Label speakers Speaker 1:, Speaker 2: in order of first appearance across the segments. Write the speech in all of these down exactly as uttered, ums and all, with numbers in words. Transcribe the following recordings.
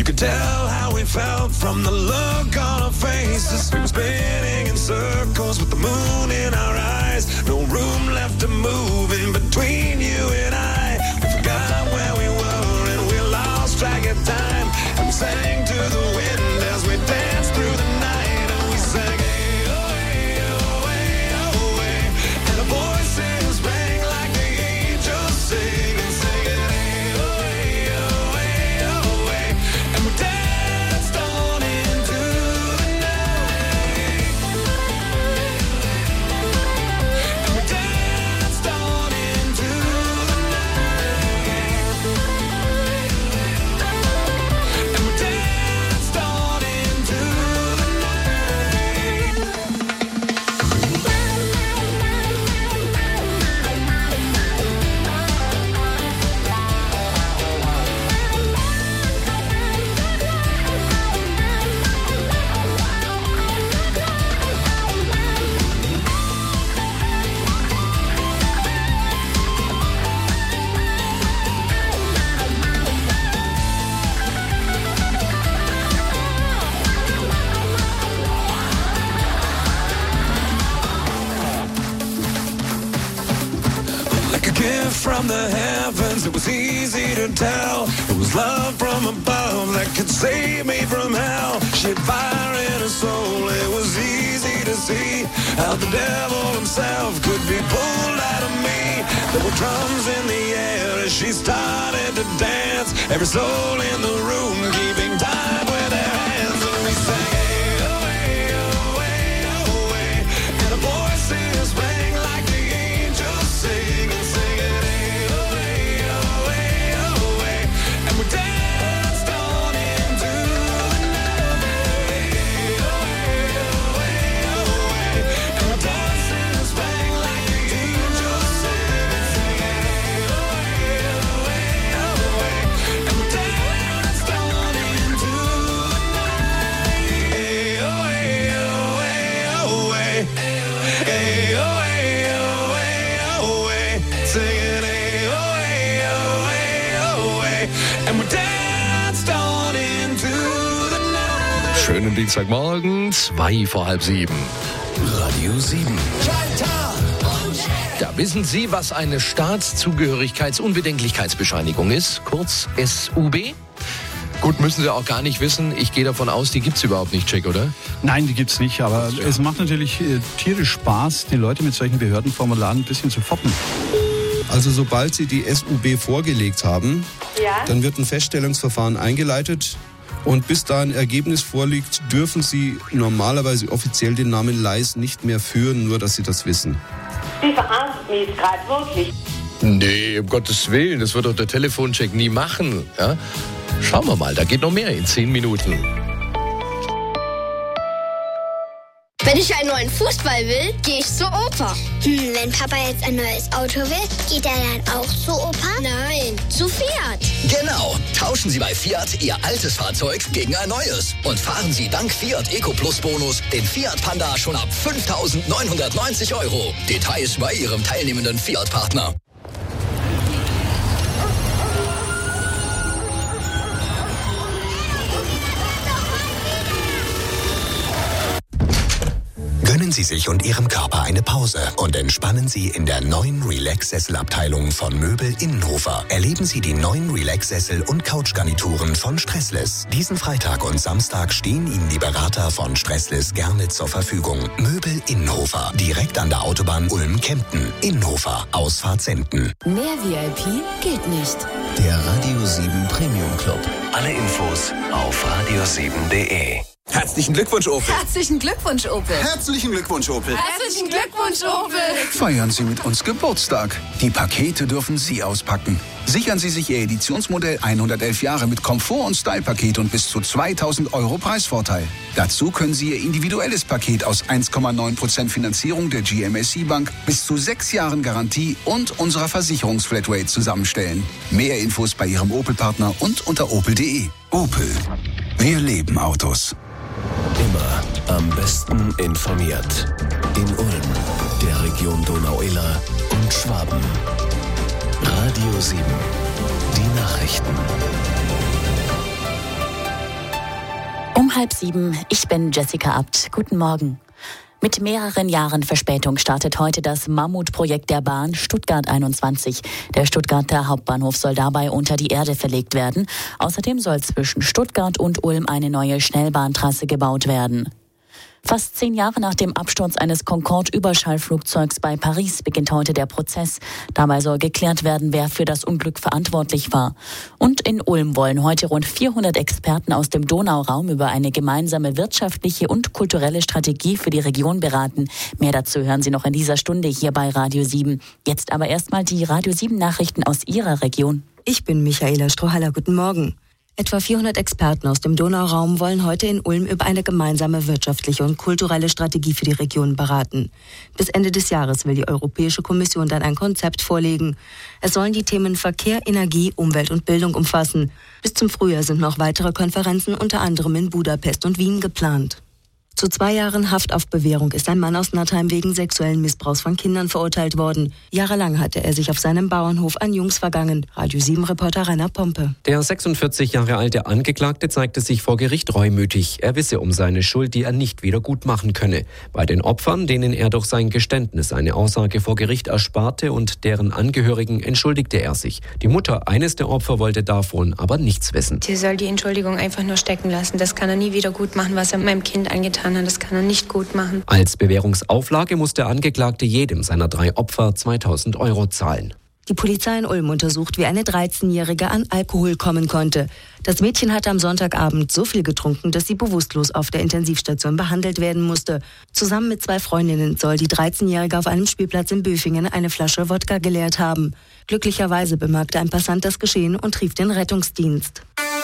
Speaker 1: could tell how we felt from the look on our faces. We were spinning in circles with the moon in our eyes. No room left to move in between you and I. We forgot where we were and we lost track of time. And we sang to the wind as we danced through the night. And we sang, hey, oh, hey, oh, hey, oh, hey. And the voices rang like the angels sing and sing it, hey, oh, hey, oh, hey, oh, hey. And we danced on into the night. And we danced on into the night. And we danced on into the night. Like a gift from the heavens, it was easy to tell. It was love from above that could save me from hell. She had fire in her soul, it was easy to see how the devil himself could be pulled out of me. There were drums in the air as she started to dance. Every soul in the room keeping time with their hands. And we sang, hey, oh, hey, oh, hey, oh, hey. And the voices rang like the angels sing and sing it, hey, oh, hey, oh, hey, oh, hey. And we danced on into the night, hey, oh, hey, oh, hey, oh, hey. And the voices rang like the angels sing and sing it, hey, oh, hey, oh, hey, oh, hey. And we danced on into the night, hey, oh, hey, oh, hey, oh, hey. Hey, oh, hey, oh, hey, oh, hey. Singing, hey, oh, hey, oh, hey, oh, hey. And we danced on into the night.
Speaker 2: Schönen Dienstagmorgen, zwei vor halb sieben.
Speaker 3: Radio sieben.
Speaker 2: Da wissen Sie, was eine Staatszugehörigkeitsunbedenklichkeitsbescheinigung ist, kurz S U B? Gut, müssen Sie auch gar nicht wissen. Ich gehe davon aus, die gibt's überhaupt nicht, Jack, oder?
Speaker 4: Nein, die gibt's nicht, aber
Speaker 2: Ja.
Speaker 4: es macht natürlich äh, tierisch Spaß, die Leute mit solchen Behördenformularen ein bisschen zu foppen.
Speaker 5: Also sobald Sie die S U B vorgelegt haben,
Speaker 6: Ja.
Speaker 5: dann wird ein Feststellungsverfahren eingeleitet. Und bis da ein Ergebnis vorliegt, dürfen Sie normalerweise offiziell den Namen Leis nicht mehr führen, nur dass Sie das wissen.
Speaker 6: Sie verarschen mich jetzt gerade wirklich.
Speaker 2: Nee, um Gottes Willen, das wird doch der Telefoncheck nie machen. Ja? Schauen wir mal, da geht noch mehr in zehn Minuten.
Speaker 7: Wenn ich einen neuen Fußball will, gehe ich zur Oper.
Speaker 8: Hm, wenn Papa jetzt ein neues Auto will, geht er dann auch zu Opa?
Speaker 7: Nein, zu Fiat.
Speaker 3: Genau. Tauschen Sie bei Fiat Ihr altes Fahrzeug gegen ein neues. Und fahren Sie dank Fiat Eco Plus Bonus den Fiat Panda schon ab fünftausendneunhundertneunzig Euro. Details bei Ihrem teilnehmenden Fiat-Partner. Gönnen Sie sich und Ihrem Körper eine Pause und entspannen Sie in der neuen Relax-Sessel-Abteilung von Möbel Innenhofer. Erleben Sie die neuen Relax-Sessel und Couchgarnituren von Stressless. Diesen Freitag und Samstag stehen Ihnen die Berater von Stressless gerne zur Verfügung. Möbel Innenhofer, direkt an der Autobahn Ulm-Kempten. Innenhofer, Ausfahrt Senden.
Speaker 9: Mehr V I P geht nicht.
Speaker 3: Der Radio sieben Premium Club. Alle Infos auf radio sieben punkt de.
Speaker 10: Herzlichen Glückwunsch, Opel.
Speaker 9: Herzlichen Glückwunsch, Opel.
Speaker 10: Herzlichen Glückwunsch, Opel.
Speaker 9: Herzlichen Glückwunsch, Opel.
Speaker 11: Feiern Sie mit uns Geburtstag. Die Pakete dürfen Sie auspacken. Sichern Sie sich Ihr Editionsmodell hundertelf Jahre mit Komfort- und Style-Paket und bis zu zweitausend Euro Preisvorteil. Dazu können Sie Ihr individuelles Paket aus eins Komma neun Prozent Finanzierung der G M S C Bank bis zu sechs Jahren Garantie und unserer Versicherungsflatrate zusammenstellen. Mehr Infos bei Ihrem Opel-Partner und unter opel punkt de. Opel. Wir leben Autos.
Speaker 3: Immer am besten informiert. In Ulm, der Region Donau-Iller und Schwaben. Radio sieben. Die Nachrichten.
Speaker 12: Um halb sieben, ich bin Jessica Abt. Guten Morgen. Mit mehreren Jahren Verspätung startet heute das Mammutprojekt der Bahn Stuttgart einundzwanzig. Der Stuttgarter Hauptbahnhof soll dabei unter die Erde verlegt werden. Außerdem soll zwischen Stuttgart und Ulm eine neue Schnellbahntrasse gebaut werden. Fast zehn Jahre nach dem Absturz eines Concorde-Überschallflugzeugs bei Paris beginnt heute der Prozess. Dabei soll geklärt werden, wer für das Unglück verantwortlich war. Und in Ulm wollen heute rund vierhundert Experten aus dem Donauraum über eine gemeinsame wirtschaftliche und kulturelle Strategie für die Region beraten. Mehr dazu hören Sie noch in dieser Stunde hier bei Radio sieben. Jetzt aber erstmal die Radio sieben Nachrichten aus Ihrer Region.
Speaker 13: Ich bin Michaela Strohaller. Guten Morgen. Etwa vierhundert Experten aus dem Donauraum wollen heute in Ulm über eine gemeinsame wirtschaftliche und kulturelle Strategie für die Region beraten. Bis Ende des Jahres will die Europäische Kommission dann ein Konzept vorlegen. Es sollen die Themen Verkehr, Energie, Umwelt und Bildung umfassen. Bis zum Frühjahr sind noch weitere Konferenzen unter anderem in Budapest und Wien geplant. Zu zwei Jahren Haft auf Bewährung ist ein Mann aus Nattheim wegen sexuellen Missbrauchs von Kindern verurteilt worden. Jahrelang hatte er sich auf seinem Bauernhof an Jungs vergangen. Radio sieben-Reporter Rainer Pompe.
Speaker 14: Der sechsundvierzig Jahre alte Angeklagte zeigte sich vor Gericht reumütig. Er wisse um seine Schuld, die er nicht wieder gut machen könne. Bei den Opfern, denen er durch sein Geständnis eine Aussage vor Gericht ersparte und deren Angehörigen, entschuldigte er sich. Die Mutter eines der Opfer wollte davon aber nichts wissen.
Speaker 15: Sie soll die Entschuldigung einfach nur stecken lassen. Das kann er nie wieder gut machen, was er meinem Kind angetan hat. Das kann er nicht gut machen.
Speaker 14: Als Bewährungsauflage muss der Angeklagte jedem seiner drei Opfer zweitausend Euro zahlen.
Speaker 13: Die Polizei in Ulm untersucht, wie eine dreizehnjährige an Alkohol kommen konnte. Das Mädchen hatte am Sonntagabend so viel getrunken, dass sie bewusstlos auf der Intensivstation behandelt werden musste. Zusammen mit zwei Freundinnen soll die dreizehnjährige auf einem Spielplatz in Böfingen eine Flasche Wodka geleert haben. Glücklicherweise bemerkte ein Passant das Geschehen und rief den Rettungsdienst.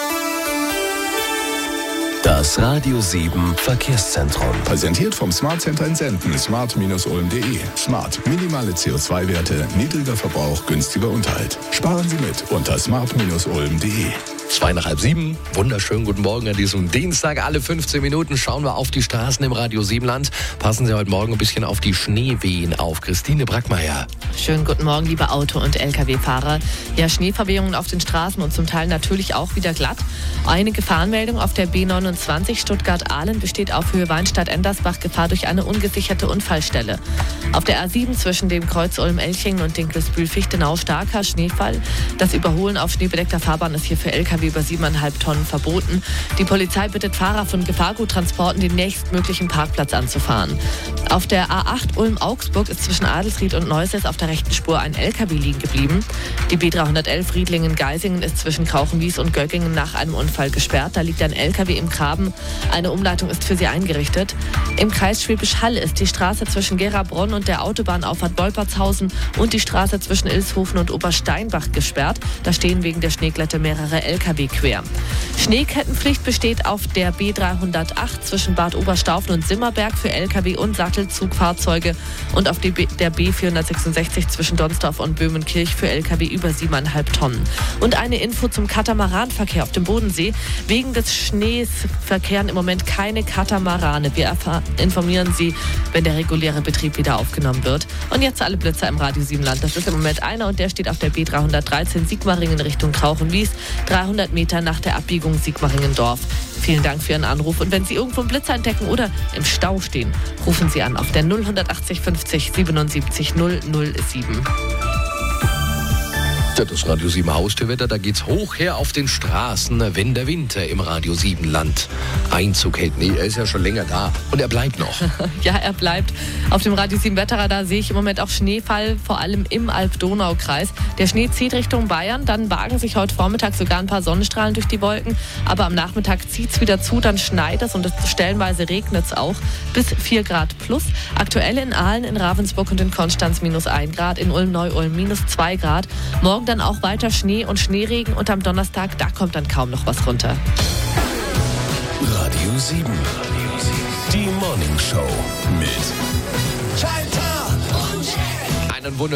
Speaker 3: Das Radio sieben Verkehrszentrum.
Speaker 16: Präsentiert vom Smart Center in Senden. smart Bindestrich ulm Punkt de. Smart. Minimale C O zwei Werte, niedriger Verbrauch, günstiger Unterhalt. Sparen Sie mit unter smart Bindestrich ulm Punkt de.
Speaker 2: Zwei nach halb sieben. Wunderschönen guten Morgen an diesem Dienstag. Alle fünfzehn Minuten schauen wir auf die Straßen im Radio sieben Land. Passen Sie heute Morgen ein bisschen auf die Schneewehen auf. Christine Brackmeier.
Speaker 17: Schönen guten Morgen, liebe Auto- und L K W-Fahrer. Ja, Schneeverwehungen auf den Straßen und zum Teil natürlich auch wieder glatt. Eine Gefahrenmeldung auf der B neunundzwanzig Stuttgart-Ahlen besteht auf Höhe Weinstadt-Endersbach Gefahr durch eine ungesicherte Unfallstelle. Auf der A sieben zwischen dem Kreuz Ulm-Elchingen und Dinkelsbühl-Fichtenau starker Schneefall. Das Überholen auf schneebedeckter Fahrbahn ist hier für L K W über siebeneinhalb Tonnen verboten. Die Polizei bittet Fahrer von Gefahrguttransporten, den nächstmöglichen Parkplatz anzufahren. Auf der A acht Ulm-Augsburg ist zwischen Adelsried und Neuses auf der rechten Spur ein L K W liegen geblieben. Die B dreihundertelf Riedlingen-Geisingen ist zwischen Krauchenwies und Göggingen nach einem Unfall gesperrt. Da liegt ein L K W im Graben. Eine Umleitung ist für sie eingerichtet. Im Kreis Schwäbisch Hall ist die Straße zwischen Gerabronn und der Autobahnauffahrt Bolpertshausen und die Straße zwischen Ilshofen und Obersteinbach gesperrt. Da stehen wegen der Schneeglätte mehrere L K W quer. Schneekettenpflicht besteht auf der B dreihundertacht zwischen Bad Oberstaufen und Simmerberg für L K W und Sattelzugfahrzeuge und auf die B, der B vierhundertsechsundsechzig zwischen Donsdorf und Böhmenkirch für L K W über siebeneinhalb Tonnen. Und eine Info zum Katamaranverkehr auf dem Bodensee. Wegen des Schnees verkehren im Moment keine Katamarane. Wir informieren Sie, wenn der reguläre Betrieb wieder aufgenommen wird. Und jetzt alle Blitzer im Radio sieben Land. Das ist im Moment einer und der steht auf der B dreihundertdreizehn Sigmaringen Richtung Krauchenwies, dreihundert Meter nach der Abbiegung Sigmaringendorf. Vielen Dank für Ihren Anruf. Und wenn Sie irgendwo einen Blitzer entdecken oder im Stau stehen, rufen Sie an auf der null achtzig fünfzig siebenundsiebzig null null sieben.
Speaker 2: Das Radio sieben Haustürwetter, da geht's hoch her auf den Straßen, wenn der Winter im Radio sieben Land Einzug hält. Nee, er ist ja schon länger da und er bleibt noch.
Speaker 17: Ja, er bleibt. Auf dem Radio sieben Wetterradar sehe ich im Moment auch Schneefall, vor allem im Alb-Donau-Kreis. Der Schnee zieht Richtung Bayern, dann wagen sich heute Vormittag sogar ein paar Sonnenstrahlen durch die Wolken. Aber am Nachmittag zieht's wieder zu, dann schneit es und es stellenweise regnet es auch. Bis vier Grad plus. Aktuell in Aalen, in Ravensburg und in Konstanz minus ein Grad, in Ulm-Neu-Ulm minus zwei Grad. Morgen dann auch weiter Schnee und Schneeregen und am Donnerstag, da kommt dann kaum noch was runter.
Speaker 3: Radio sieben. Die Morning Show mit
Speaker 2: Einen Wunder